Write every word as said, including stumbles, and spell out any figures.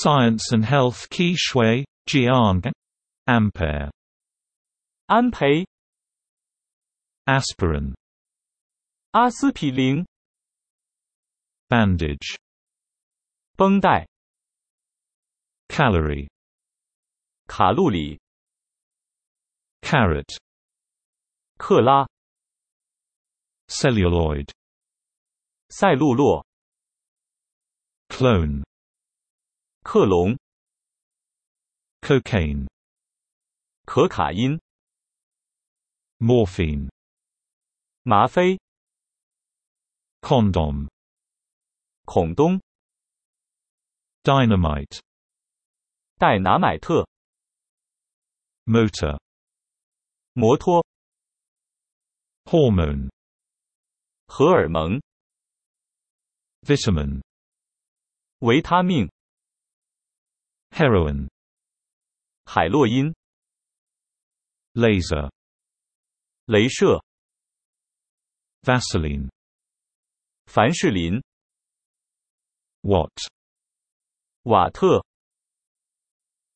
Science and Health Qi Shui, Jiang. Ampere. 安培、 Aspirin. 阿司匹林、 Bandage. 绷带、 Calorie. 卡路里、 Carrot. 克拉、 Celluloid. 赛璐珞、 Clone. 克隆、 Cocaine. 可卡因、 Morphine. 吗啡、 Condom. 孔冬、 Dynamite. 戴拿买特、 Motor. 摩托、 Hormone. 荷尔蒙、 Vitamin. 维他命、 Heroin. 海洛因、 Laser. 镭射、 Vaseline. 凡士林、 Watt. 瓦特、